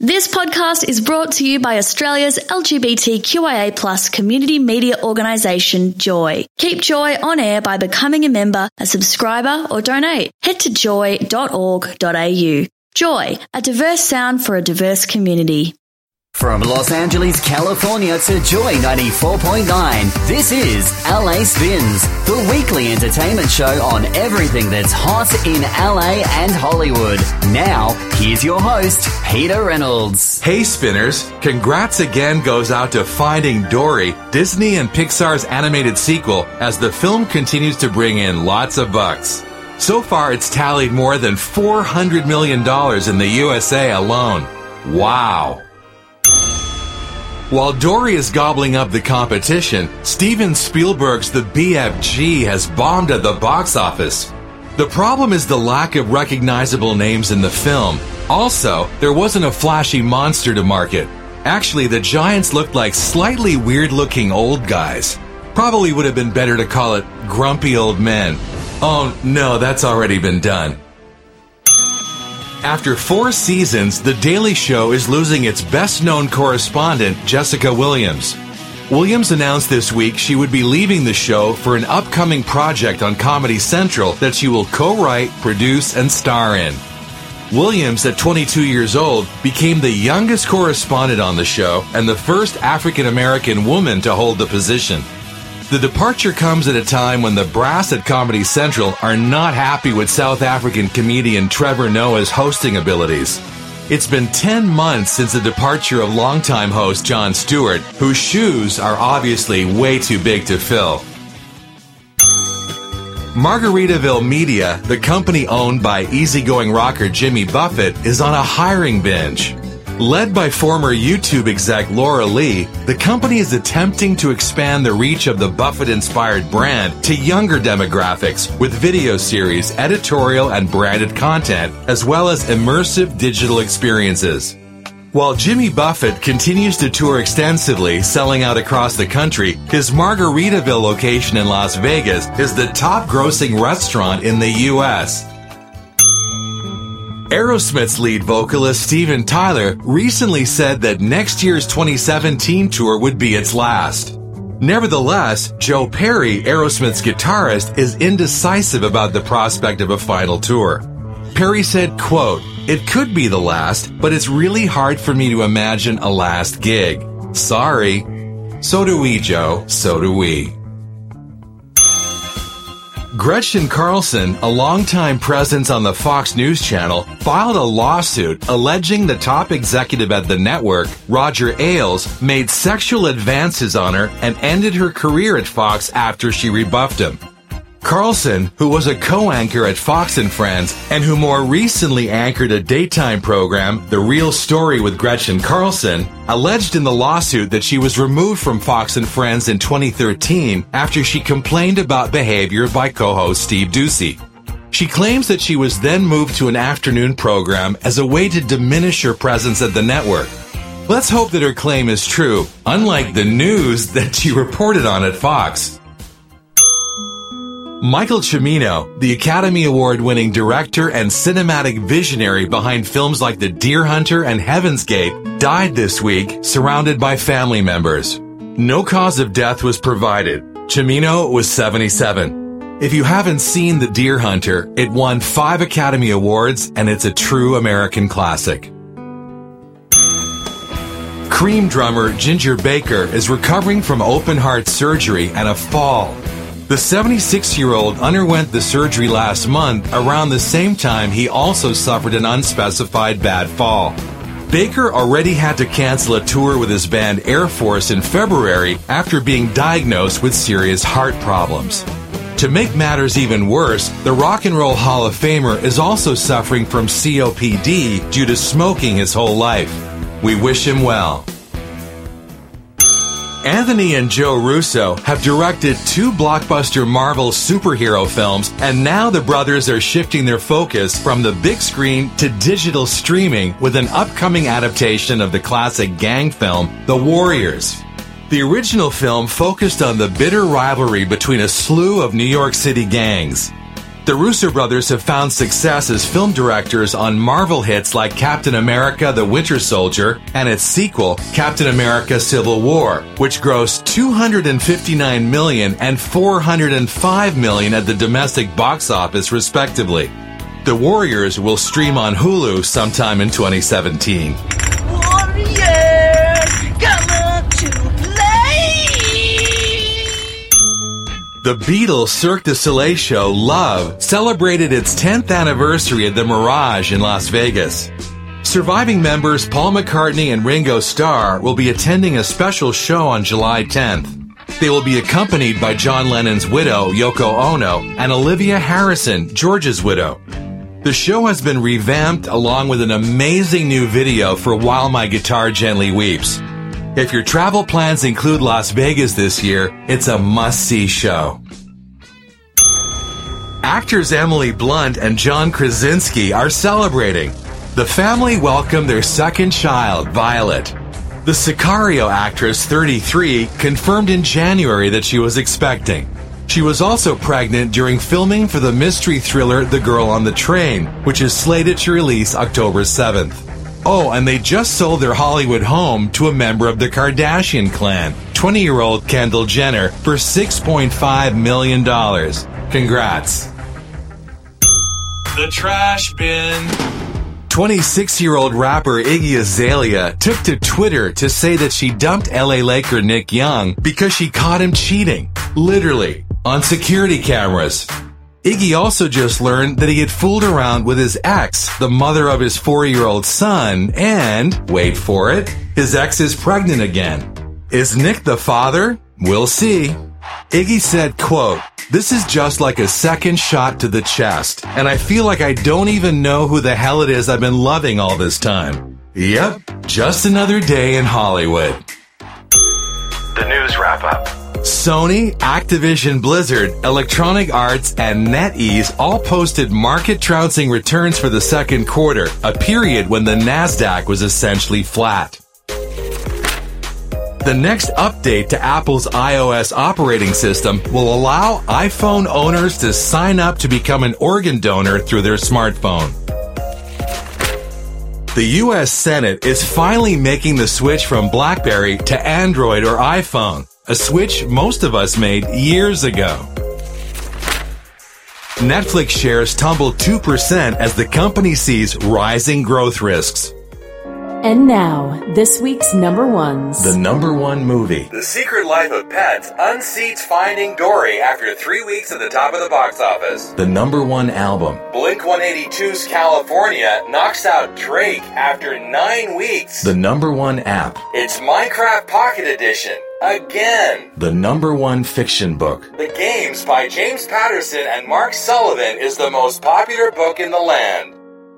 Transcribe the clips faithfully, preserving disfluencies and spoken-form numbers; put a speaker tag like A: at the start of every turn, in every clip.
A: This podcast is brought to you by Australia's L G B T Q I A plus community media organisation, Joy. Keep Joy on air by becoming a member, a subscriber or donate. Head to joy dot org dot a u. Joy, a diverse sound for a diverse community.
B: From Los Angeles, California to Joy ninety-four point nine, this is L A Spins, the weekly entertainment show on everything that's hot in L A and Hollywood. Now, here's your host, Peter Reynolds.
C: Hey Spinners, congrats again goes out to Finding Dory, Disney and Pixar's animated sequel, as the film continues to bring in lots of bucks. So far, it's tallied more than four hundred million dollars in the U S A alone. Wow. While Dory is gobbling up the competition, Steven Spielberg's The B F G has bombed at the box office. The problem is the lack of recognizable names in the film. Also, there wasn't a flashy monster to market. Actually, the giants looked like slightly weird-looking old guys. Probably would have been better to call it grumpy old men. Oh, no, that's already been done. After four seasons, The Daily Show is losing its best-known correspondent, Jessica Williams. Williams announced this week she would be leaving the show for an upcoming project on Comedy Central that she will co-write, produce, and star in. Williams, at twenty-two years old, became the youngest correspondent on the show and the first African-American woman to hold the position. The departure comes at a time when the brass at Comedy Central are not happy with South African comedian Trevor Noah's hosting abilities. It's been ten months since the departure of longtime host Jon Stewart, whose shoes are obviously way too big to fill. Margaritaville Media, the company owned by easygoing rocker Jimmy Buffett, is on a hiring binge. Led by former YouTube exec Laura Lee, the company is attempting to expand the reach of the Buffett-inspired brand to younger demographics with video series, editorial, and branded content, as well as immersive digital experiences. While Jimmy Buffett continues to tour extensively, selling out across the country, his Margaritaville location in Las Vegas is the top-grossing restaurant in the U S Aerosmith's lead vocalist Steven Tyler recently said that next year's twenty seventeen tour would be its last. Nevertheless, Joe Perry, Aerosmith's guitarist, is indecisive about the prospect of a final tour. Perry said, quote, "It could be the last, but it's really hard for me to imagine a last gig. Sorry." So do we, Joe. So do we. Gretchen Carlson, a longtime presence on the Fox News Channel, filed a lawsuit alleging the top executive at the network, Roger Ailes, made sexual advances on her and ended her career at Fox after she rebuffed him. Carlson, who was a co-anchor at Fox and Friends and who more recently anchored a daytime program, The Real Story with Gretchen Carlson, alleged in the lawsuit that she was removed from Fox and Friends in twenty thirteen after she complained about behavior by co-host Steve Doocy. She claims that she was then moved to an afternoon program as a way to diminish her presence at the network. Let's hope that her claim is true, unlike the news that she reported on at Fox. Michael Cimino, the Academy Award-winning director and cinematic visionary behind films like The Deer Hunter and Heaven's Gate, died this week, surrounded by family members. No cause of death was provided. Cimino was seventy-seven. If you haven't seen The Deer Hunter, it won five Academy Awards, and it's a true American classic. Cream drummer Ginger Baker is recovering from open-heart surgery and a fall. The seventy-six-year-old underwent the surgery last month around the same time he also suffered an unspecified bad fall. Baker already had to cancel a tour with his band Air Force in February after being diagnosed with serious heart problems. To make matters even worse, the Rock and Roll Hall of Famer is also suffering from C O P D due to smoking his whole life. We wish him well. Anthony and Joe Russo have directed two blockbuster Marvel superhero films, and now the brothers are shifting their focus from the big screen to digital streaming with an upcoming adaptation of the classic gang film, The Warriors. The original film focused on the bitter rivalry between a slew of New York City gangs. The Russo brothers have found success as film directors on Marvel hits like Captain America: The Winter Soldier and its sequel, Captain America: Civil War, which grossed two hundred fifty-nine million dollars and four hundred five million dollars at the domestic box office, respectively. The Warriors will stream on Hulu sometime in twenty seventeen.
D: Warriors, come on to play!
C: The Beatles Cirque du Soleil show Love celebrated its tenth anniversary at the Mirage in Las Vegas. Surviving members Paul McCartney and Ringo Starr will be attending a special show on July tenth. They will be accompanied by John Lennon's widow, Yoko Ono, and Olivia Harrison, George's widow. The show has been revamped along with an amazing new video for While My Guitar Gently Weeps. If your travel plans include Las Vegas this year, it's a must-see show. Actors Emily Blunt and John Krasinski are celebrating. The family welcomed their second child, Violet. The Sicario actress, thirty-three, confirmed in January that she was expecting. She was also pregnant during filming for the mystery thriller The Girl on the Train, which is slated to release October seventh. Oh, and they just sold their Hollywood home to a member of the Kardashian clan, twenty-year-old Kendall Jenner, for six point five million dollars. Congrats. The Trash Bin. twenty-six-year-old rapper Iggy Azalea took to Twitter to say that she dumped L A Laker Nick Young because she caught him cheating. Literally. On security cameras. Iggy also just learned that he had fooled around with his ex, the mother of his four-year-old son, and, wait for it, his ex is pregnant again. Is Nick the father? We'll see. Iggy said, quote, "This is just like a second shot to the chest, and I feel like I don't even know who the hell it is I've been loving all this time." Yep, just another day in Hollywood. The news wrap-up. Sony, Activision Blizzard, Electronic Arts, and NetEase all posted market-trouncing returns for the second quarter, a period when the NASDAQ was essentially flat. The next update to Apple's iOS operating system will allow iPhone owners to sign up to become an organ donor through their smartphone. The U S Senate is finally making the switch from BlackBerry to Android or iPhone, a switch most of us made years ago. Netflix shares tumbled two percent as the company sees rising growth risks.
E: And now, this week's number ones.
C: The number one movie. The Secret Life of Pets unseats Finding Dory after three weeks at the top of the box office. The number one album. Blink one eighty-two's California knocks out Drake after nine weeks. The number one app. It's Minecraft Pocket Edition. Again. The number one fiction book. The Games by James Patterson and Mark Sullivan is the most popular book in the land.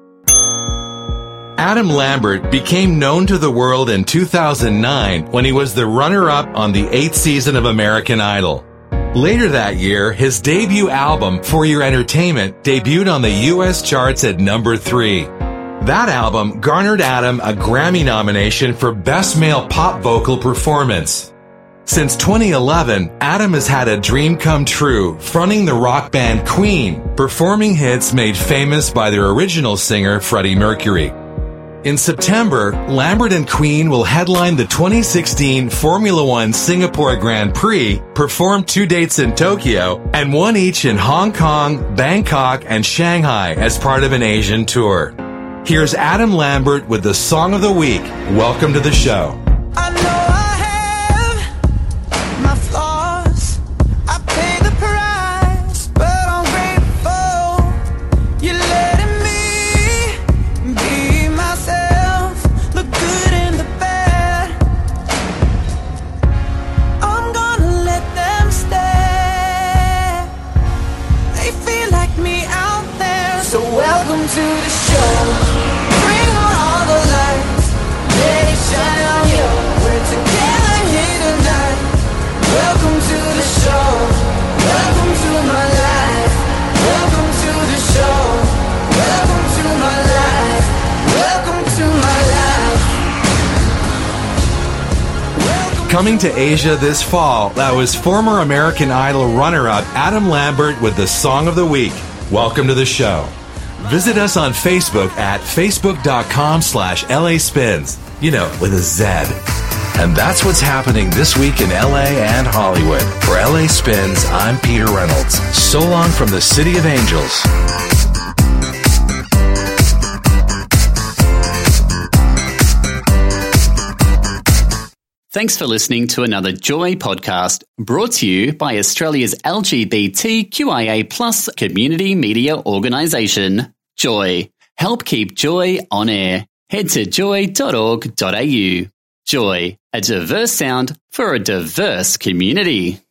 C: Adam Lambert became known to the world in two thousand nine when he was the runner-up on the eighth season of American Idol. Later that year, his debut album, For Your Entertainment, debuted on the U S charts at number three. That album garnered Adam a Grammy nomination for Best Male Pop Vocal Performance. Since twenty eleven, Adam has had a dream come true, fronting the rock band Queen, performing hits made famous by their original singer, Freddie Mercury. In September, Lambert and Queen will headline the twenty sixteen Formula One Singapore Grand Prix, perform two dates in Tokyo, and one each in Hong Kong, Bangkok, and Shanghai as part of an Asian tour. Here's Adam Lambert with the Song of the Week. Welcome to the show.
F: I know I have my flaws. I pay the price, but I'm grateful. You're letting me be myself, look good in the bad. I'm gonna let them stay. They feel like me out there. So welcome to the show. Bring on all the lights. Let it shine on you. We're together here tonight. Welcome to the show. Welcome to my life. Welcome to the show. Welcome to my life. Welcome to my life. Welcome
C: Coming to Asia this fall, that was former American Idol runner-up Adam Lambert with the Song of the Week. welcome to the show. Visit us on Facebook at facebook.com slash LA Spins, you know, with a Z. And that's what's happening this week in L A and Hollywood. For L A Spins, I'm Peter Reynolds. So long from the City of Angels.
G: Thanks for listening to another Joy podcast brought to you by Australia's L G B T Q I A plus community media organisation, Joy. Help keep Joy on air. Head to joy dot org dot a u. Joy, a diverse sound for a diverse community.